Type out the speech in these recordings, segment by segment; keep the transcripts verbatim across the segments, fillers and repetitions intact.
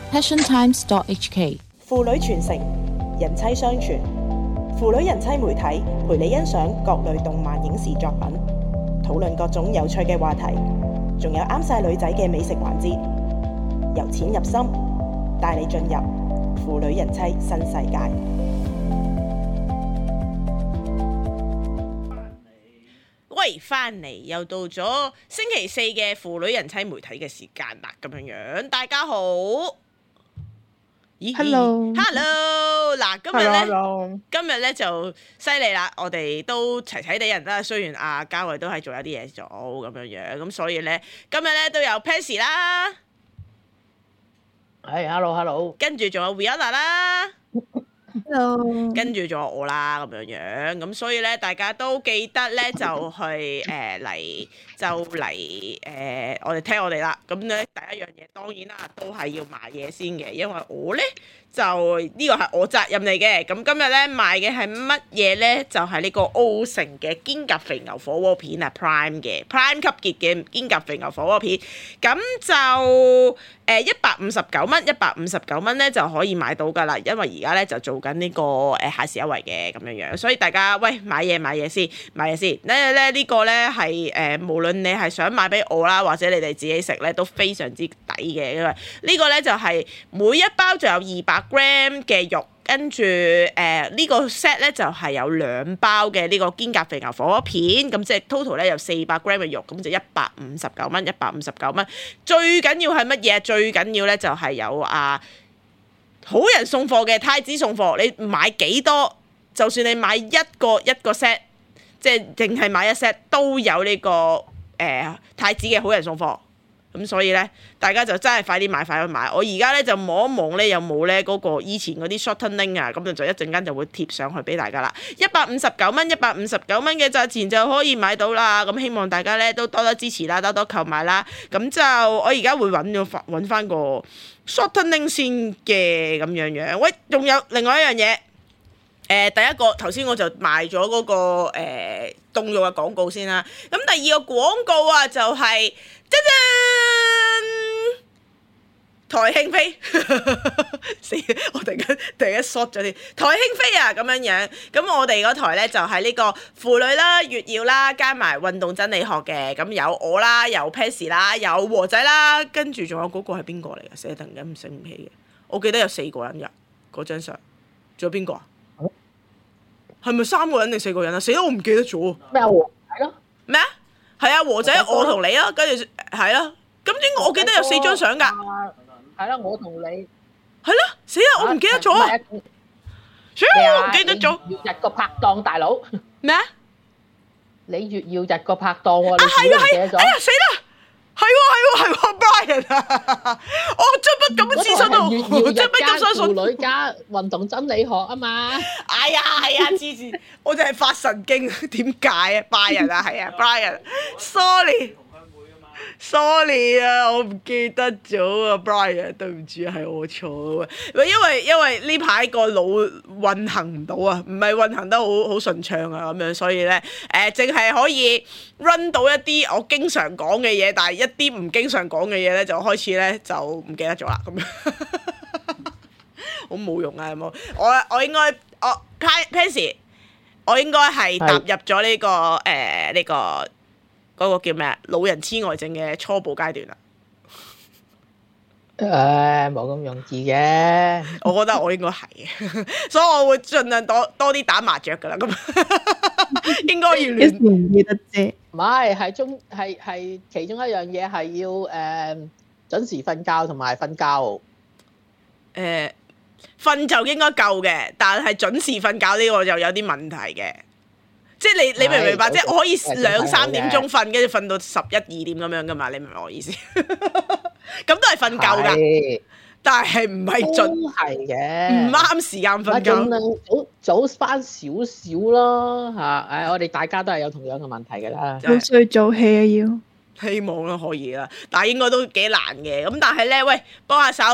passion times dot h k。 父女傳承，人妻相傳，父女人妻媒體陪你欣賞各類動漫影視作品，討論各種有趣嘅話題，仲有啱晒女仔嘅美食環節，由淺入深，帶你進入父女人妻新世界。 喂，翻嚟又到咗星期四嘅父女人妻媒體嘅時間啦，咁樣樣，大家好。咦 Hello，Hello， 嗱，今日咧 ，Hello， 今日咧就犀利啦，我哋都齊齊地人啦，雖然阿嘉慧都係仲有啲嘢做咁樣樣，咁所以咧今日咧都有 Pansy 啦， 係 Hello，Hello， 跟住仲有 Rihanna 啦。 Hello， 跟住仲有我啦，咁樣樣，咁所以咧，大家都記得咧就去誒嚟、呃、就嚟誒、呃，我哋聽我哋啦。咁咧第一樣嘢當然啦，都係要買嘢先嘅，因為我咧就呢個係我責任嚟嘅。咁今日咧賣嘅係乜嘢咧？就係、是、呢個澳城嘅堅甲肥牛火鍋片啊 ，Prime 嘅 Prime 級別嘅堅甲肥牛火鍋片。咁就誒一百五十九蚊，一百五十九蚊咧就可以買到㗎啦。因為而家咧就做緊呢個誒限時優惠嘅咁樣樣，所以大家喂買嘢買嘢先，買嘢先。因為咧呢個咧係誒無論你係想買俾我啦，或者你哋自己食咧都非常之抵嘅，因為呢個咧就係每一包就有二百 gram 嘅肉。跟住誒、呃這個、呢個 set 咧就係、是、有兩包嘅呢個堅甲肥牛火鍋片，咁即係 total 咧有四百 gram 嘅肉，咁就一百五十九蚊，一百五十九蚊。最緊要係乜嘢？最緊要咧就係、是、有啊好人送貨嘅太子送貨，你買幾多？就算你買一個一個 set， 即係淨係買一 set 都有呢、這個誒、呃、太子嘅好人送貨。咁所以咧，大家就真係快啲買，快啲買！我而家咧就望一望咧，有冇咧嗰個以前嗰啲 shorten link 啊，咁就一陣間就會貼上去俾大家啦。一百五十九蚊，一百五十九蚊嘅價錢就可以買到啦。咁希望大家咧都多多支持啦，多多購買啦。咁就我而家會揾咗翻揾翻個 shorten link 先嘅咁樣樣。喂，仲有另外一樣嘢。誒、呃，第一個頭先我就賣咗嗰、那個誒、呃、凍肉嘅廣告先啦。咁第二個廣告啊，就係、是。짜잔！台慶飛，死！我突然間突然間 short 咗啲台慶飛啊咁樣樣，咁我哋嗰台咧就係呢個婦女啦、月曜啦，加埋運動真理學嘅，咁有我啦，有 Pansy 啦，有和仔啦，跟住仲有嗰個係邊個嚟㗎？死突然間唔醒唔起嘅，我記得有四個人㗎嗰張相，仲有邊個啊？係咪三個人定四個人啊？死啦！我唔記得咗。 咩啊？係咯。 咩啊？係啊，和仔我同你啊，跟住係啦。咁點解我記得有四張相㗎？ 係啦，我同你。 係咯，死啦！我唔記得咗啊！超唔記得咗。 月日個拍檔大佬。 咩啊？ 你月曜日個拍檔喎， 啊係啊係，哎呀死啦！係喎係喎係喎 Brian 啊！我真不敢置信到，我真不敢相信。 婦女加運動真理學啊嘛！ 哎呀係啊，黐線！我就係發神經，點解啊？Brian 啊，係啊 ，Brian，sorry。sorry 啊，我唔記得咗啊 Brian， 對唔住，係我錯啊。因為因為呢排個腦運行唔到啊，唔係運行得好好順暢啊，咁樣所以咧誒，淨、呃、係可以 run 到一啲我經常講嘅嘢，但係一啲唔經常講嘅嘢咧就開始咧就唔記得咗啦，咁樣好冇用啊，有冇？我我應該我 Pansy， 我應該係踏入咗呢、這個誒呢、呃這個。嗰個叫咩啊？老人痴呆症嘅初步階段啦。 誒，冇咁容易嘅。 我覺得我應該係嘅，所以我會盡量多多啲打麻雀噶啦。咁應該要練。 唔記得啫。 唔係，係中係係其中一樣嘢係要誒、呃、準時瞓覺同埋瞓覺。誒、 呃，瞓就應該夠嘅，但係準時瞓覺呢個就有啲問題嘅。即係你你明唔明白？即係我可以兩三點鐘瞓，跟住瞓到十一二點咁樣噶嘛？你明唔明我意思？咁都係瞓夠㗎，但係唔係準係嘅， 唔啱時間瞓覺。 盡量早早翻少少咯嚇！誒，我哋大家都係有同樣嘅問題㗎啦。 早睡早起啊要。 希望都可以啦，但係應該都幾難嘅。咁但係咧，喂，幫下手。唔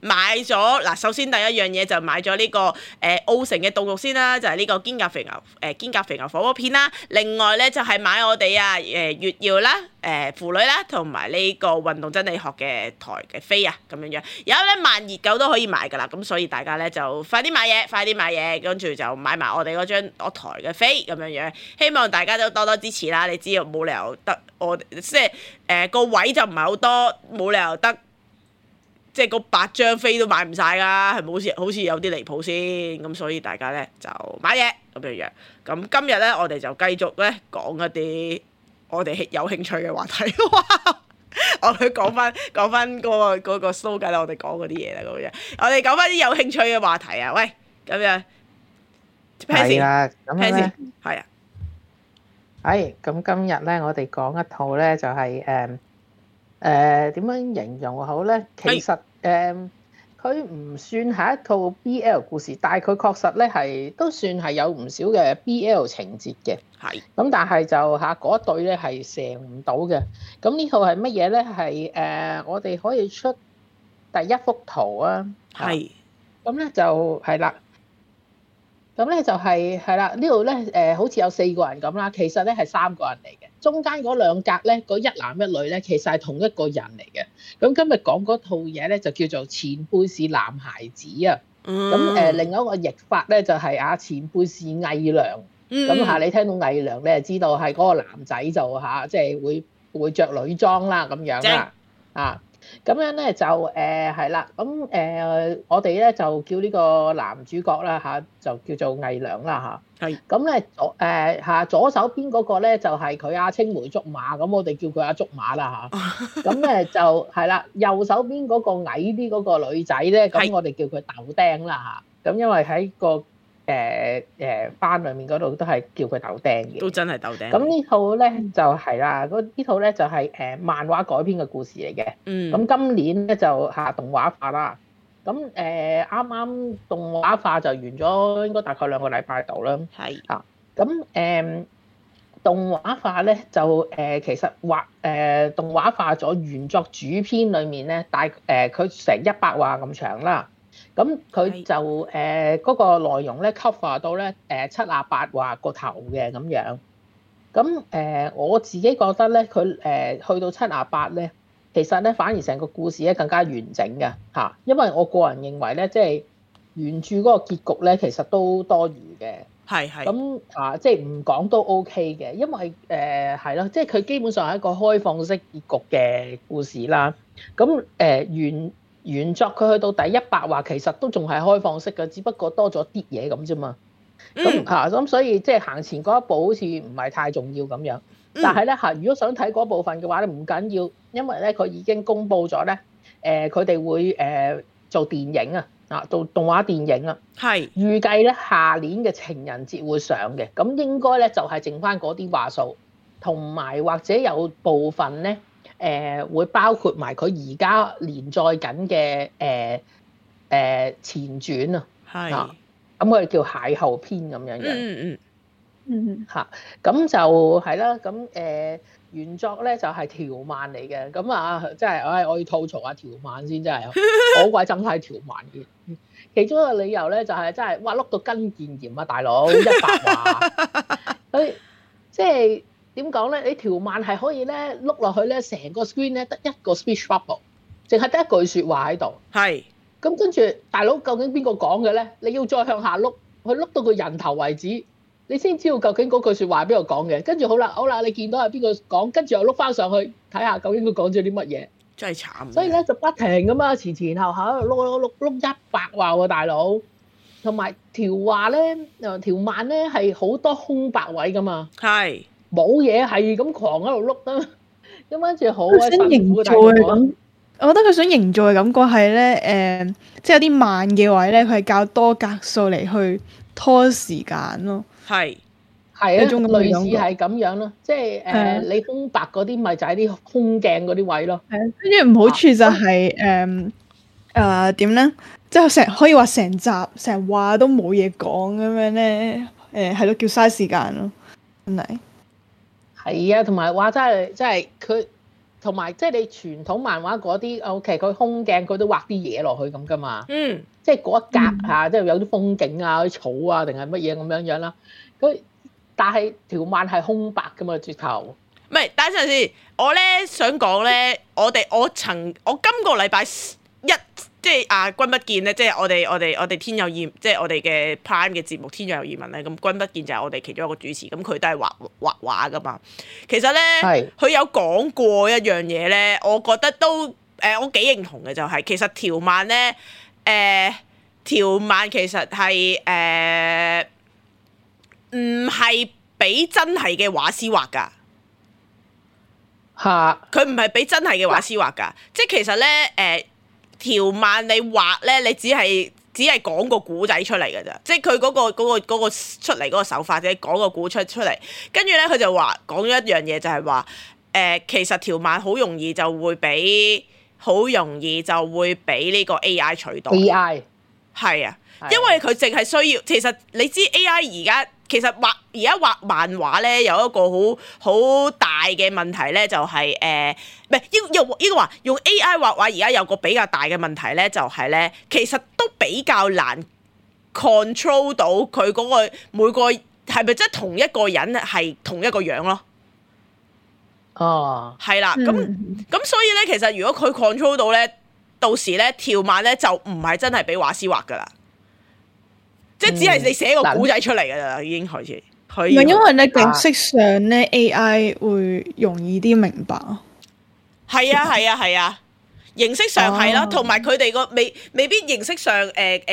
買咗嗱，首先第一樣嘢就買咗呢、這個誒、呃、澳城嘅凍肉先啦，就係、是、呢個堅甲肥牛誒、呃、堅甲肥牛火鍋片啦。另外咧就係、是、買我哋啊誒月曜啦、誒婦女啦，同埋呢個運動真理學嘅台嘅飛啊咁樣樣。有咧萬熱狗都可以買㗎啦，咁所以大家咧就快啲買嘢，快啲買嘢，跟住就買埋我哋嗰張我台嘅飛咁樣樣。希望大家都多多支持啦！你知道冇理由得我即係誒個位就唔係好多，冇理由得。即係嗰八張飛都買唔晒㗎，係咪好似好似有啲離譜先？咁所以大家咧就買嘢咁樣樣。咁今日咧我哋就繼續咧講一啲我哋有興趣嘅話題。我哋講翻講翻嗰個嗰個 slogan 啦，我哋講嗰啲嘢啦咁樣。我哋講翻啲有興趣嘅話題啊！喂，咁樣係啦，咁咧係啊， 係咁今日咧我哋講一套咧就係誒誒點樣形容好咧？其實誒佢唔算係一套 B L 故事，但係佢確實咧係都算係有唔少嘅 B L 情節嘅。 係。 咁但係就嚇嗰對咧係成唔到嘅。咁呢套係乜嘢咧？係誒我哋可以出第一幅圖啊。 係。 咁咧就係啦。咁咧就係係啦，呢度咧誒好似有四個人咁啦，其實咧係三個人嚟嘅。中間嗰兩格咧，嗰一男一女咧，其實係同一個人嚟嘅。咁今日講嗰套嘢咧就叫做前輩是男孩子啊。咁誒、呃、另一個譯法咧就係啊前輩是偽娘。咁嚇、嗯、你聽到偽娘你就知道係嗰個男仔就嚇即係會會著女裝啦咁樣啦啊。咁樣咧就誒係啦，咁誒、呃、我哋咧就叫呢個男主角啦嚇，就叫做偽娘啦嚇。係。咁咧左誒嚇左手邊嗰個咧就係佢阿青梅竹馬，咁我哋叫佢阿竹馬啦嚇。咁咧就係啦，右手邊嗰個矮啲嗰個女仔咧，咁我哋叫佢豆丁啦嚇。咁因為喺個誒誒班裏面嗰度都係叫佢豆丁嘅， 都真係豆丁。 咁呢套咧就係啦，嗰呢套咧就係誒漫畫改編嘅故事嚟嘅。嗯。咁今年咧就下動畫化啦。咁誒啱啱動畫化就完咗，應該大概兩個禮拜度啦。係。啊，咁誒動畫化咧就誒其實畫誒動畫化咗原作主編裏面咧，大誒佢成一百話咁長啦。咁佢就誒嗰、呃那個內容咧 cover 到咧誒七啊八話個頭嘅咁樣，咁誒、呃、我自己覺得咧佢誒去到七啊八咧，其實咧反而成個故事咧更加完整嘅嚇，因為我個人認為咧，即係原著嗰個結局咧其實都多餘嘅，係係咁啊，即係唔講都 OK 嘅，因為誒係咯，即係佢基本上係一個開放式結局嘅故事啦，咁誒、呃、原。原作佢去到第一百話，其實都仲係開放式嘅，只不過多咗啲嘢咁啫嘛。咁嚇咁，所以即係行前嗰一步好似唔係太重要咁樣。但係咧嚇，如果想睇嗰部分嘅話咧，唔緊要，因為咧佢已經公布咗咧，誒佢哋會誒、呃、做電影啊，啊做動畫電影啊，係預計咧下年嘅情人節會上嘅。咁應該咧就係剩翻嗰啲話數，同埋或者有部分咧。誒、呃、會包括埋佢而家連載緊嘅誒誒前傳啊，係啊，咁我哋叫邂逅篇咁樣樣，嗯嗯嗯嚇，咁就係啦，咁誒、呃、原作咧就係、是、條漫嚟嘅，咁啊真係，唉，我要吐槽下條漫先，真係好鬼憎睇條漫嘅，其中一個理由咧就係、是、真係，哇碌到筋腱炎啊，大佬一百話，佢即係。點講咧？你條漫係可以咧碌落去咧，成個 screen 咧得一個 speech bubble，淨係得一句説話喺度。係。咁跟住，大佬究竟邊個講嘅咧？你要再向下碌，去碌到個人頭為止，你先知道究竟嗰句説話係邊個講嘅。跟住好啦，好啦，你見到係邊個講，跟住又碌翻上去睇下究竟佢講咗啲乜嘢。真係慘。所以咧就不停咁啊，前前後後喺度碌碌碌碌一百話喎，大佬。同埋條話咧，誒條漫咧係好多空白位噶嘛。係。冇嘢係咁狂喺度碌啊！咁跟住好鬼辛苦嘅感覺。 我覺得佢想營造嘅感覺係咧，誒、呃，即係有啲慢嘅位咧，佢係較多格數嚟去拖時間咯。係係啊，類似係咁樣咯，即係誒、呃、你空白嗰啲咪就係啲空鏡嗰啲位咯。係啊， 跟住唔好處就係誒誒點咧，即係成可以話成集成話都冇嘢講咁樣咧，誒係咯，叫嘥時間咯，真係。 係啊，同埋話真係真係佢同埋即係你傳統漫畫嗰啲 OK， 佢空鏡佢都畫啲嘢落去咁噶嘛。 嗯， 即係嗰一格嚇，即係有啲風景啊、啲草啊，定係乜嘢咁樣樣啦。佢但係條漫係空白噶嘛，直頭。 唔係，等陣先。我咧想講咧，我哋我曾我今個禮拜一即係啊君不見咧，即係我哋我哋我哋天有異，即係我哋嘅 Prime 嘅節目天有異聞咧。咁君不見就係我哋其中一個主持，咁佢都係畫畫畫噶嘛。其實咧，佢有講過一樣嘢咧，我覺得都誒、呃、我幾認同嘅就係、是、其實條漫咧誒條漫其實係誒唔係俾真係嘅畫師畫㗎。 嚇！ 佢唔係俾真係嘅畫師畫㗎，即係其實咧誒條漫你畫咧，你只係只係講個古仔出嚟㗎咋，即係佢嗰個嗰、嗰個嗰個、出嚟嗰個手法，即係講個古出出嚟，跟住咧佢就話講咗一樣嘢，就係話誒其實條漫好容易就會俾好容易就會俾呢個 A I 取代。 A I 係啊，因為佢淨係需要，其實你知 A I 而家。其實畫而家畫漫畫咧，有一個好好大嘅問題咧，就係誒唔係應應應該話用 A I 畫畫而家有個比較大嘅問題咧，就係、是、咧其實都比較難 control 到佢嗰個每個係咪即係同一個人係同一個樣咯？ 哦， 係啦，咁咁所以咧，其實如果佢 control 到咧，到時咧條漫咧就唔係真係俾畫師畫噶啦。即係只係你寫個古仔出嚟㗎啦，已經開始。唔係因為咧景色上咧 A I 會容易啲明白。 係啊係啊係啊，形式上係啦，同埋佢哋個未未必形式上誒誒誒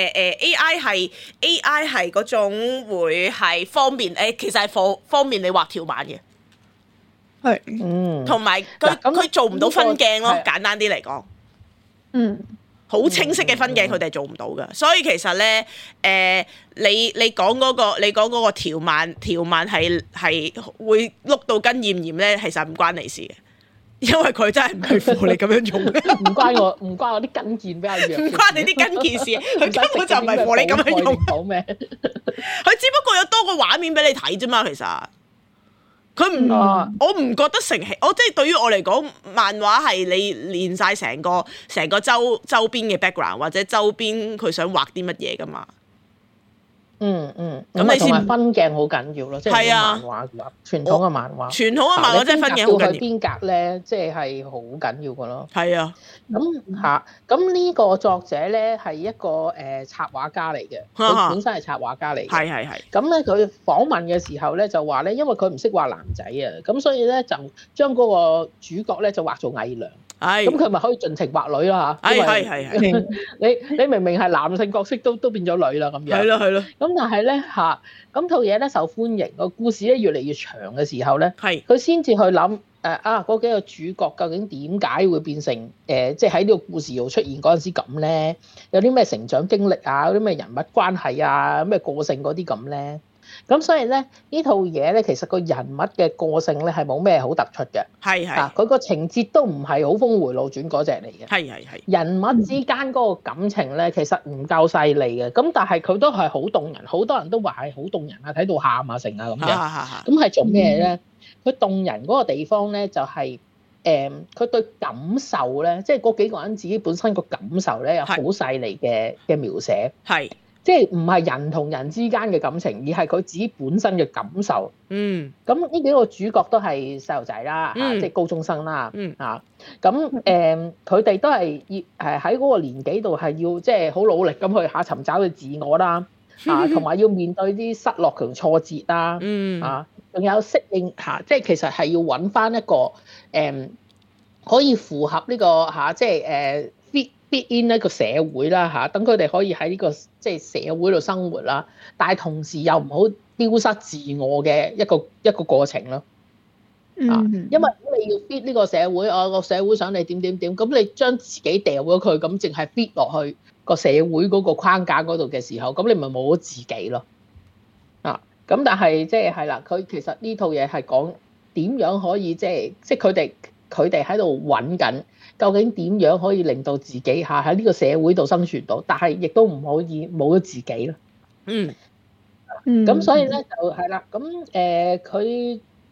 A I 係 A I 係嗰種會係方便誒，其實係方方便你畫條漫嘅。 係， 嗯， 同埋佢佢做唔到分鏡咯，簡單啲嚟講。 嗯。 好清晰嘅分鏡，佢哋做唔到㗎，所以其實咧，誒、呃，你你講嗰、嗰個，你講嗰個條漫，條漫係係會碌到根厭厭咧，其實唔關你事嘅，因為佢真係唔係符你咁樣用， 唔關我，唔關我啲跟腱比較弱， 唔關你啲跟腱事，佢根本就唔係符你咁樣用， 好咩？佢只不過有多個畫面俾你睇啫嘛，其實。佢唔，嗯、我唔覺得成戲，我即係對於我嚟講，漫畫係你練晒成個成個周周邊嘅 background 或者周邊佢想畫啲乜嘢㗎嘛。 嗯嗯，咁你同埋分鏡好緊要咯，即係漫畫嘅話，傳統嘅漫畫， 傳統嘅漫畫即係分鏡好緊要。 去邊格咧，即係係好緊要嘅咯。 係啊， 咁嚇，咁呢個作者咧係一個誒插畫家嚟嘅，佢本身係插畫家嚟嘅。係係係。咁咧佢訪問嘅時候咧就話咧，因為佢唔識畫男仔啊，咁所以咧就將嗰個主角咧就畫做偽娘。咁佢咪可以盡情畫女啦嚇，係係係，你你明明係男性角色都都變咗女啦咁樣，係咯係咯。咁但係咧嚇，咁套嘢咧受歡迎，個故事咧越嚟越長嘅時候咧，係佢先至去諗誒啊嗰幾個主角究竟點解會變成誒即係喺呢個故事度出現嗰陣時咁咧？有啲咩成長經歷啊？有啲咩人物關係啊？咩個性嗰啲咁咧？咁所以咧，呢套嘢咧，其實個人物嘅個性咧係冇咩好突出嘅，係係，佢個情節都唔係好峰迴路轉嗰隻嚟嘅，係係係。人物之間嗰個感情咧，其實唔夠細膩嘅，咁但係佢都係好動人，好多人都話係好動人啊，睇到喊啊成啊咁樣。咁係做咩咧？佢動人嗰個地方咧，就係誒，佢對感受咧，即係嗰幾個人自己本身個感受咧，有好細膩嘅嘅描寫，係。即係唔係人同人之間嘅感情，而係佢自己本身嘅感受。嗯，咁呢幾個主角都係細路仔啦，嗯、即係高中生啦。嗯啊，咁誒，佢哋、呃、都係要誒喺嗰個年紀度係要即係好努力咁去下尋找佢自我啦。啊，同埋要面對啲失落同挫折啦。嗯啊，仲有適應嚇、啊，即係其實係要揾翻一個誒、呃、可以符合呢、呢個嚇、啊，即係誒。呃 fit in 一個社會啦嚇，等佢哋可以喺呢個即係社會度生活啦，但係同時又唔好丟失自我嘅一個一個過程咯。啊，因為如果你要 fit 呢個社會，我個社會想你點點點，咁你將自己掉咗佢，咁淨係 fit 落去個社會嗰個框架嗰度嘅時候，咁你咪冇咗自己咯。啊，咁但係即係係啦，佢其實呢套嘢係講點樣可以即係即係佢哋佢哋喺度揾緊。究竟點樣可以令到自己嚇喺呢個社會度生存到，但係亦都唔可以冇咗自己咯。嗯，咁所以咧就係啦，咁誒佢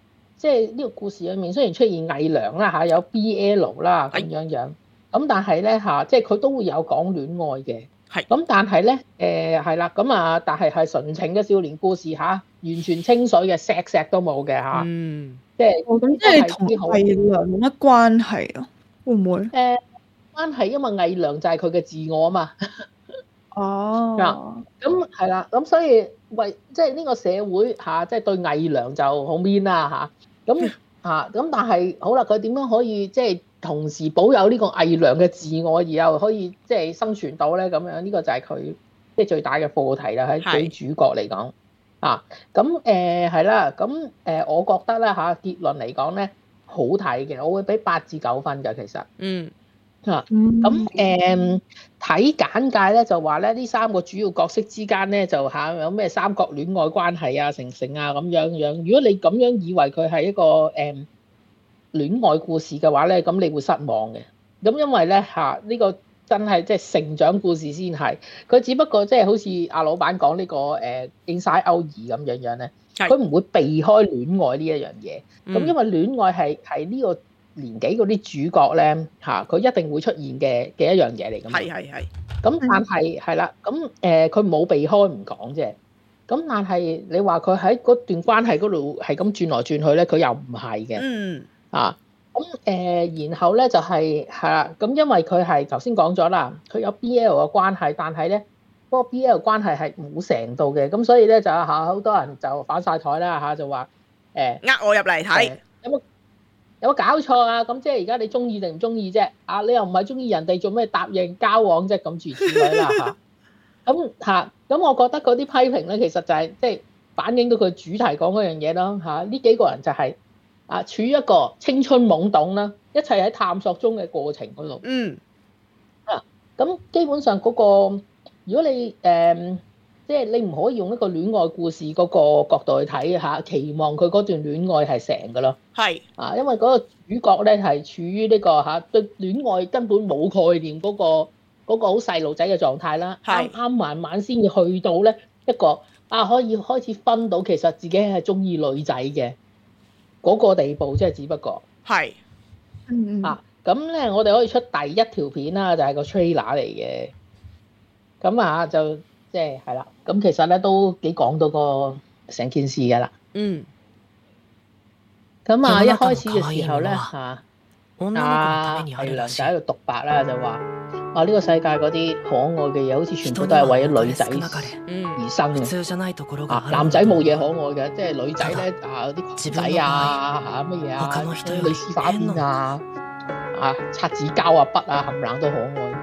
即係呢個故事裏面雖然出現偽娘啦嚇，有 B L 啦咁樣樣，咁但係咧嚇，即係佢都會有講戀愛嘅。 係。 咁但係咧誒係啦，咁啊但係係純情嘅少年故事嚇，完全清水嘅，錫錫都冇嘅嚇。 嗯。 即係咁即係同偽娘冇乜關係啊？會唔會？ 誒關係，因為偽娘就係佢嘅自我啊嘛。 哦。 嗱，咁係啦，咁所以為即係呢個社會嚇，即係對偽娘就好 mean 啦嚇。咁嚇咁，但係好啦，佢點樣可以即係同時保有呢個偽娘嘅自我，而又可以即係生存到咧？咁樣呢個就係佢即係最大嘅課題啦。喺對主角嚟講啊，咁誒係啦，咁誒我覺得咧嚇結論嚟講咧好睇嘅，我會俾八至九分嘅其實。 嗯。 啊，咁誒睇簡介咧就話咧呢三個主要角色之間咧就嚇有咩三角戀愛關係啊、成成啊咁樣樣。如果你咁樣以為佢係一個誒、嗯、戀愛故事嘅話咧，咁你會失望嘅。咁因為咧嚇呢個真係即係成長故事先係，佢只不過即係好似阿老闆講呢個誒 Inside Out 二咁樣樣咧，佢唔會避開戀愛呢一樣嘢。咁因為戀愛係係呢個年紀嗰啲主角咧嚇，佢一定會出現嘅嘅一樣嘢嚟㗎嘛。係係係。咁但係係啦，咁誒佢冇避開唔講啫。咁但係你話佢喺嗰段關係嗰度係咁轉來轉去咧，佢又唔係嘅。嗯。啊，咁誒，然後咧就係係啦，咁因為佢係頭先講咗啦，佢有 B L 嘅關係，但係咧嗰個 B L 關係係冇成度嘅，咁所以咧就嚇好多人就反晒台啦嚇，就話誒呃我入嚟睇。 有冇？有冇搞錯啊？咁即係而家你中意定唔中意啫？啊，你又唔係中意人哋做咩答應交往啫？咁諸如此類啦嚇。咁嚇，咁我覺得嗰啲批評咧，其實就係即係反映到佢主題講嗰樣嘢咯嚇。呢幾個人就係啊，處於一個青春懵懂啦，一切喺探索中嘅過程嗰度。嗯。啊，咁基本上嗰個，如果你誒。即係你唔可以用一個戀愛故事嗰個角度去睇嚇，期望佢嗰段戀愛係成㗎咯。係啊，因為嗰個主角咧係處於呢個嚇對戀愛根本冇概念嗰個嗰個好細路仔嘅狀態啦。啱啱慢慢先至去到咧一個啊可以開始分到其實自己係中意女仔嘅嗰個地步，即係只不過係嗯啊咁咧，我哋可以出第一條片啦，就係個 trailer 嚟嘅。咁啊就。即係係啦，咁其實咧都幾講到個成件事㗎啦。嗯。咁啊，一開始嘅時候咧嚇，啊係娘就喺度獨白啦，就話啊呢個世界嗰啲可愛嘅嘢，好似全部都係為咗女仔而生嘅。啊，男仔冇嘢可愛嘅，即係女仔咧啊啲裙仔啊嚇乜嘢啊，啲蕾絲花邊啊，啊擦紙膠啊筆啊冚唪唥都可愛。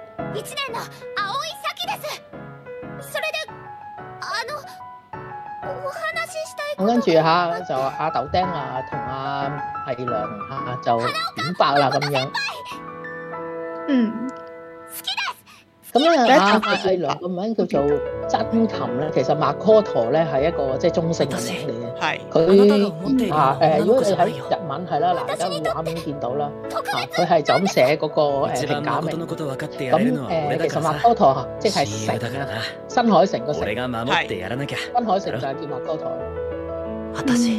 咁跟住嚇就阿豆丁啊同阿偽娘嚇就表白啦咁樣。嗯。咁咧阿偽娘個名叫做真琴咧，其實麥科陀咧係一個即係中性嘅名嚟嘅。係。佢啊誒，如果你喺日文係啦，嗱而家畫面見到啦，啊佢係就咁寫嗰個誒平假名。咁誒其實麥科陀即係城啊，新海誠個城。係。新海誠就係叫麥科陀。 嗯、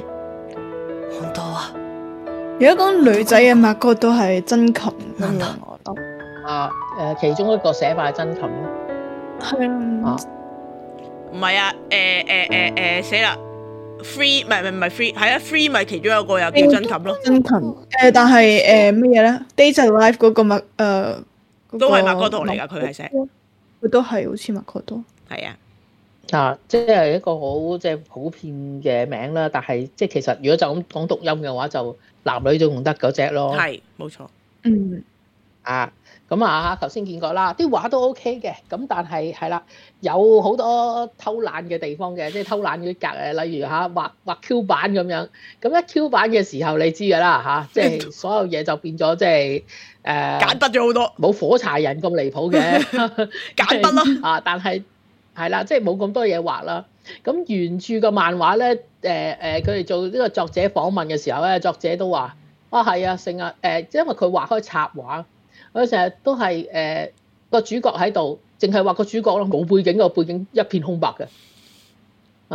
如果講女仔嘅麥哥都係真琴咁樣，我覺得啊誒，其中一個寫法係真琴咯，係啊， 唔係啊，誒誒誒誒死啦 ，free 唔係唔係 free 係啊 free 咪其中一個又叫真琴咯， 真琴誒、呃，但係誒乜嘢咧 ？Days Alive 嗰個麥誒、呃那個、 都係麥哥陀嚟㗎，佢係寫， 佢都係好似麥哥陀， 係啊。 啊，即係一個好即係普遍嘅名啦，但係即係其實如果就咁講讀音嘅話，就男女都用得嗰隻咯。係，冇錯。嗯。啊，咁啊，頭先見過啦，啲畫都 OK 嘅，咁但係係啦，有好多偷懶嘅地方嘅，即係偷懶嗰啲格誒，例如嚇畫畫 Q 版咁樣，咁一 Q 版嘅時候你知㗎啦嚇，即係所有嘢就變咗即係誒簡筆咗好多，冇火柴人咁離譜嘅簡筆咯。啊，但係。係啦，即係冇咁多嘢畫啦。咁原著嘅漫畫咧，誒、呃、誒，佢哋做呢個作者訪問嘅時候咧，作者都話：啊係啊，成日誒，因為佢畫開插畫，佢成日都係誒個主角喺度，淨係畫個主角咯，冇背景，個背景一片空白嘅。啊，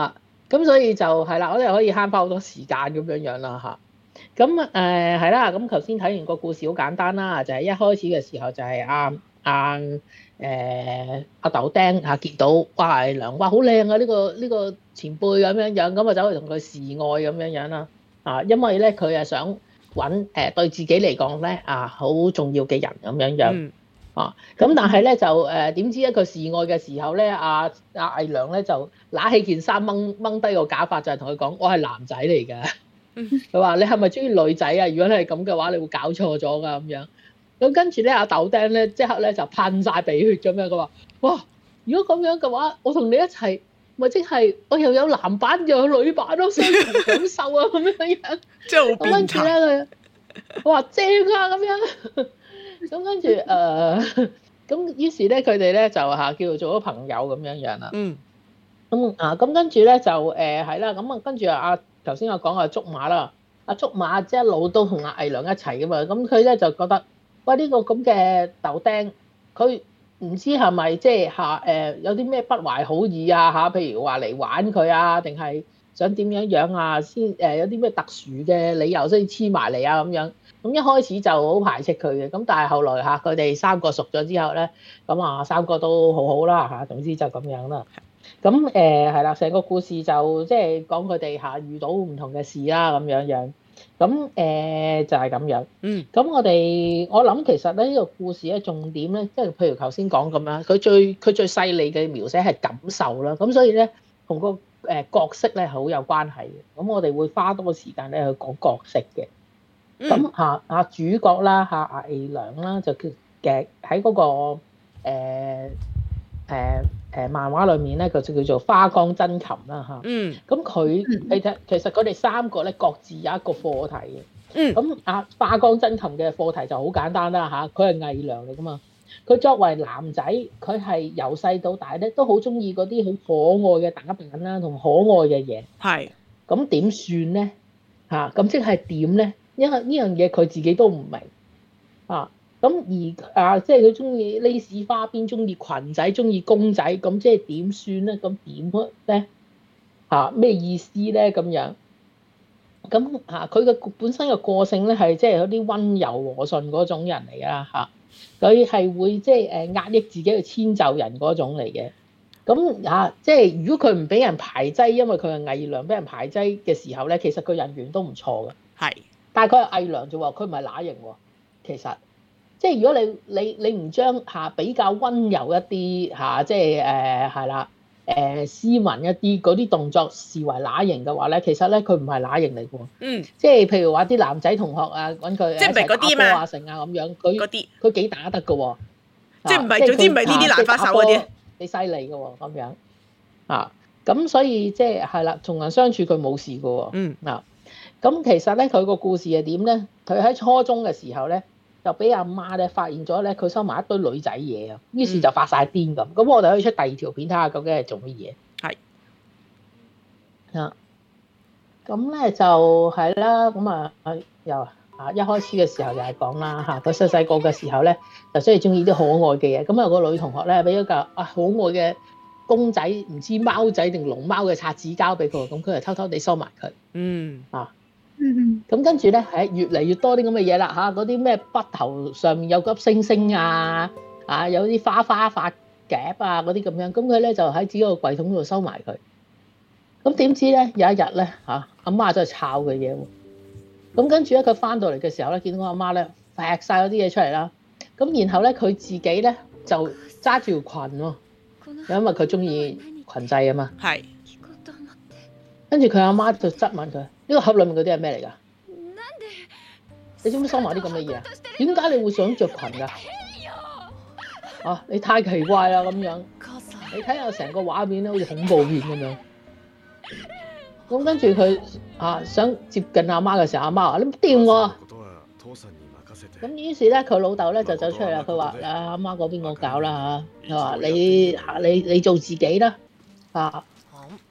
咁所以就係啦，我哋可以慳翻好多時間咁樣樣啦嚇。咁誒係啦，咁頭先睇完個故事好簡單啦，就係、是、一開始嘅時候就係阿阿誒阿豆丁嚇見到哇偽娘哇好靚啊呢、這個呢、這個前輩咁樣樣，咁啊走去同佢示愛咁樣樣啦啊，因為咧佢係想揾誒、呃、對自己嚟講咧啊好重要嘅人咁樣樣。嗯啊，咁但係咧就誒點知一個示愛嘅時候咧，阿阿偽娘咧就揦起件衫掹掹低個假髮，就係同佢講：我係男仔嚟㗎。佢話：你係咪中意女仔啊？如果你係咁嘅話，你會搞錯咗㗎咁樣。咁跟住咧，阿豆丁咧即刻咧就噴晒鼻血咁樣。佢話：哇！如果咁樣嘅話，我同你一齊，咪即係我又有男版又有女版咯，雙重享受啊咁樣樣。 即係好變態。跟住咧佢， 我話正啊咁樣。咁跟住誒，咁、呃、於是咧佢哋咧就嚇叫做做咗朋友咁樣樣啦。嗯。咁啊，咁跟住咧就誒係啦，咁啊跟住阿頭先我講阿竹馬啦，阿竹馬即係一路都同阿偽娘一齊噶嘛，咁佢咧就覺得喂呢、這個咁嘅豆丁，佢唔知係咪即係嚇誒有啲咩不懷好意啊嚇，譬如話嚟玩佢啊，定係想點樣樣啊先誒、呃、有啲咩特殊嘅理由先黐埋嚟啊咁樣。咁一開始就好排斥佢嘅，咁但係後來嚇佢哋三個熟咗之後咧，咁啊三個都好好啦嚇，總之就咁樣啦。咁誒係啦，成個故事就即係講佢哋嚇遇到唔同嘅事啦咁樣樣。咁誒、呃、就係、是、咁樣。嗯。咁我哋我諗其實咧呢、這個故事咧重點咧，即係譬如頭先講咁樣，佢最佢最細膩嘅描寫係感受啦。咁所以咧同個誒角色咧係好有關係嘅。咁我哋會花多時間咧去講角色嘅。咁嚇啊主角啦嚇阿偽娘啦就叫嘅喺嗰個誒誒誒漫畫裏面咧，佢就叫做花江真琴啦嚇。嗯。咁佢你睇其實佢哋三個咧各自有一個課題嘅。嗯。咁啊花江真琴嘅課題就好簡單啦嚇，佢係偽娘嚟噶嘛。佢作為男仔，佢係由細到大咧都好中意嗰啲好可愛嘅打扮啦，同可愛嘅嘢。係。咁點算咧？嚇咁即係點咧？因為呢樣嘢佢自己都唔明啊，咁而啊即係佢中意 lace 花邊，中意裙仔，中意公仔，咁即係點算咧？咁點咧？嚇咩意思咧？咁樣咁嚇佢嘅本身嘅個性咧係即係有啲溫柔和順嗰種人嚟㗎嚇，佢係會即係誒壓抑自己去遷就人嗰種嚟嘅。咁嚇即係如果佢唔俾人排擠，因為佢係偽娘俾人排擠嘅時候咧，其實佢人緣都唔錯㗎。係。但係佢係偽娘啫喎，佢唔係乸型喎。其實，即係如果你你你唔將嚇比較溫柔一啲嚇，即係誒係啦誒斯文一啲嗰啲動作視為乸型嘅話咧，其實咧佢唔係乸型嚟嘅喎。嗯。即係譬如話啲男仔同學啊揾佢一齊打波啊成啊咁樣，佢啲佢幾打得嘅喎。即係唔係總之唔係呢啲蘭花手嗰啲，你犀利嘅喎咁樣。啊，咁所以即係係啦，同人相處佢冇事嘅喎。嗯。嗱。咁其實咧，佢個故事係點咧？佢喺初中嘅時候咧，就俾阿媽咧發現咗咧，佢收埋一堆女仔嘢啊，於是就發晒癲咁。咁我哋可以出第二條片睇下究竟係做乜嘢。係啊，咁咧就係啦。咁啊，又啊一開始嘅時候就係講啦嚇，佢細細個嘅時候咧，就中意中意啲可愛嘅嘢。咁有個女同學咧，俾咗個啊可愛嘅公仔，唔知貓仔定龍貓嘅擦紙膠俾佢，咁佢就偷偷地收埋佢。嗯啊。嗯，咁跟住咧，係越嚟越多啲咁嘅嘢啦嚇，嗰啲咩筆頭上面有粒星星啊，啊有啲花花髮夾啊嗰啲咁樣，咁佢咧就喺自己個櫃桶度收埋佢。咁點知咧有一日咧嚇，阿媽就係抄嘅嘢喎。咁跟住咧佢翻到嚟嘅時候咧，見到阿媽咧揈晒嗰啲嘢出嚟啦。咁然後咧佢自己咧就揸住條裙喎，因為佢中意裙仔啊嘛。係。跟住佢阿媽就質問佢：呢個盒裡面嗰啲係咩嚟㗎？你做咩收埋啲咁嘅嘢啊？點解你會想着裙㗎？啊！你太奇怪啦咁樣。你睇下成個畫面咧，好似恐怖片咁樣。咁跟住佢啊，想接近阿媽嘅時候，阿媽話：你唔掂喎。咁於是咧，佢老豆咧就走出嚟啦。佢話：啊，阿媽嗰邊我搞啦嚇。佢話：你你你做自己啦。啊。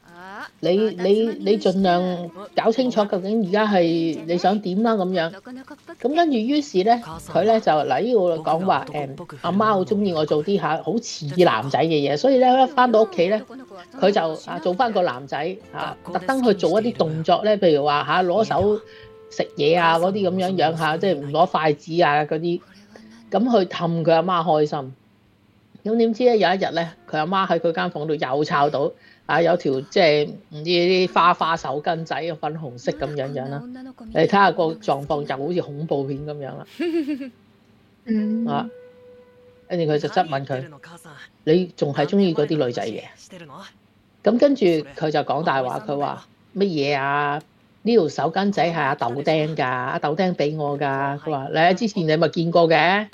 你你你盡量搞清楚究竟而家係你想點啦咁樣。咁跟住於是咧，佢咧就嗱呢度講話誒，阿媽好中意我做啲嚇好似男仔嘅嘢，所以咧一翻到屋企咧，佢就啊做翻個男仔啊，特登去做一啲動作咧，譬如話嚇攞手食嘢啊嗰啲咁樣樣嚇，即係唔攞筷子啊嗰啲，咁去氹佢阿媽開心。咁點知咧有一日咧，佢阿媽喺佢間房度又摷到啊有條即係唔知啲花花手巾仔粉紅色咁樣樣啦，你睇下個狀況就好似恐怖片咁樣啦。 嗯啊，跟住佢就質問佢：你仲係中意嗰啲女仔嘅？咁跟住佢就講大話，佢話乜嘢啊？呢條手巾仔係阿豆丁㗎，阿豆丁俾我㗎。佢話你之前你咪見過嘅。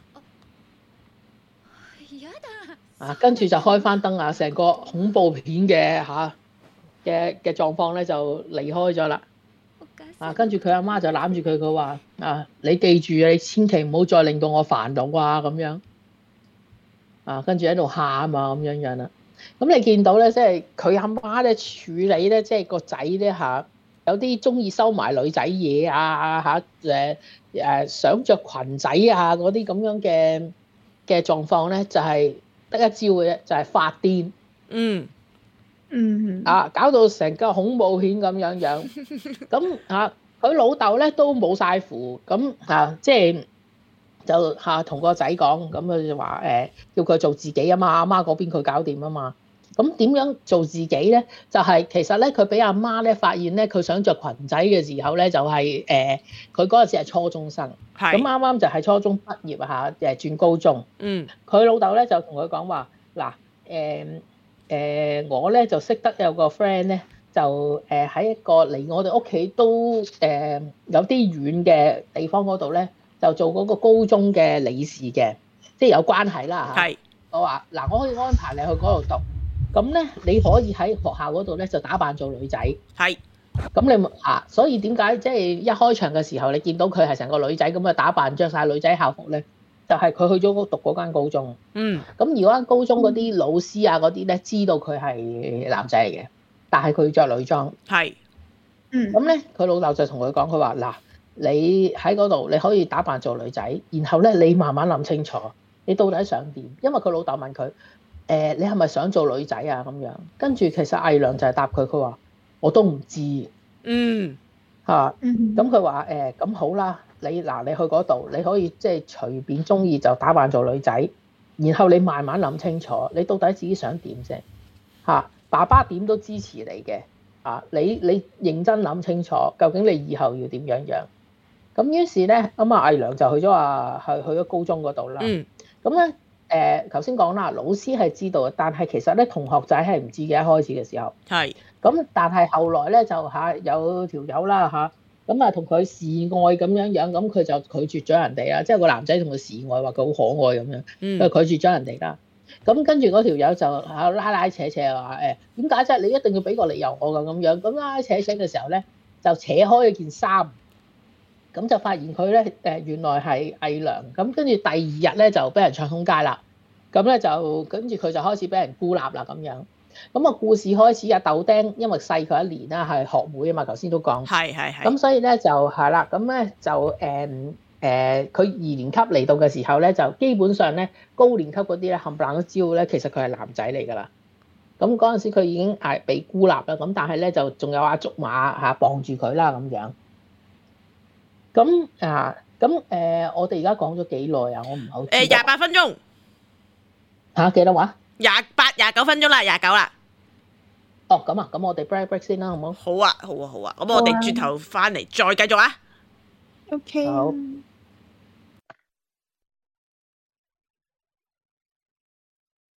啊，跟住就開翻燈啊！成個恐怖片嘅嚇嘅嘅狀況咧就離開咗啦。啊，跟住佢阿媽就攬住佢，佢話：啊，你記住啊，你千祈唔好再令到我煩惱啊咁樣。啊，跟住喺度喊啊咁樣樣啦。咁你見到咧，即係佢阿媽咧處理咧，即係個仔咧嚇，有啲中意收埋女仔嘢啊嚇，誒誒想着裙仔啊嗰啲咁樣嘅嘅狀況咧，就係得一招嘅啫，就係發癲。 嗯嗯啊，搞到成個恐怖片咁樣樣。咁啊，佢老豆咧都冇晒符，咁啊，即係就嚇同個仔講，咁佢就話誒，叫佢做自己啊嘛，阿媽嗰邊佢搞掂啊嘛。咁點樣做自己咧？就係其實咧，佢俾阿媽咧發現咧，佢想着裙仔嘅時候咧，就係誒，佢嗰陣時係初中生，咁啱啱就係初中畢業啊嚇，誒轉高中。 嗯， 佢老豆咧就同佢講話嗱誒。誒、呃、我咧就識得有個 friend 咧，就誒喺、呃、一個離我哋屋企都誒、呃、有啲遠嘅地方嗰度咧，就做嗰個高中嘅理事嘅，即係有關係啦嚇。係。我話嗱，我可以安排你去嗰度讀，咁咧你可以喺學校嗰度咧就打扮做女仔。係。咁你啊，所以點解即係一開場嘅時候，你見到佢係成個女仔咁嘅打扮，着晒女仔校服咧？就係佢去咗讀嗰間高中，嗯，咁而嗰間高中嗰啲老師啊嗰啲咧，知道佢係男仔嚟嘅，但係佢着女裝，係，嗯，咁咧佢老豆就同佢講，佢話嗱，你喺嗰度你可以打扮做女仔，然後咧你慢慢諗清楚，你到底想點？因為佢老豆問佢，誒、呃，你係咪想做女仔啊？咁樣，跟住其實魏良就係答佢，佢話我都唔知，嗯，嚇，咁佢話誒，咁、呃、好啦。你嗱，你去嗰度，你可以即係隨便中意就打扮做女仔，然後你慢慢諗清楚，你到底自己想點啫？嚇，爸爸點都支持你嘅，啊，你你認真諗清楚，究竟你以後要點樣樣？咁於是咧，咁啊魏良就去咗話去去咗高中嗰度啦。嗯。咁咧誒，頭先講啦，老師係知道嘅，但係其實咧同學仔係唔知嘅，一開始嘅時候。係。咁但係後來咧就嚇有條友啦嚇。咁啊，同佢示愛咁樣樣，咁佢就拒絕咗人哋啦。即係個男仔同佢示愛，話佢好可愛咁樣，佢拒絕咗人哋啦。咁跟住嗰條友就喺度拉拉扯扯話誒，點解啫？你一定要俾個理由我㗎咁樣。咁拉拉扯扯嘅時候咧，就扯開咗件衫，咁就發現佢咧誒原來係魏良。咁跟住第二日咧就俾人唱通街啦。咁咧就跟住佢就開始俾人孤立啦咁樣。咁啊，故事開始啊，豆丁因為細佢一年啦，係學妹啊嘛，頭先都講。係係係。咁所以咧就係啦，咁咧就誒誒，佢、呃、二年級嚟到嘅時候咧，就基本上咧高年級嗰啲咧冚唪唥都知道咧，其實佢係男仔嚟㗎啦。咁嗰陣時佢已經係被孤立啦，咁但係咧就仲有阿竹馬嚇綁住佢啦咁樣。咁啊，咁誒、呃，我哋而家講咗幾耐啊？我唔係好知。誒，廿八分鐘。嚇幾多話？廿八、廿九分鐘啦，廿九啦。哦，咁啊，咁我哋 break break 先啦，好唔好？好啊，好啊，好啊。咁我哋轉頭翻嚟再繼續啊。 OK。 好。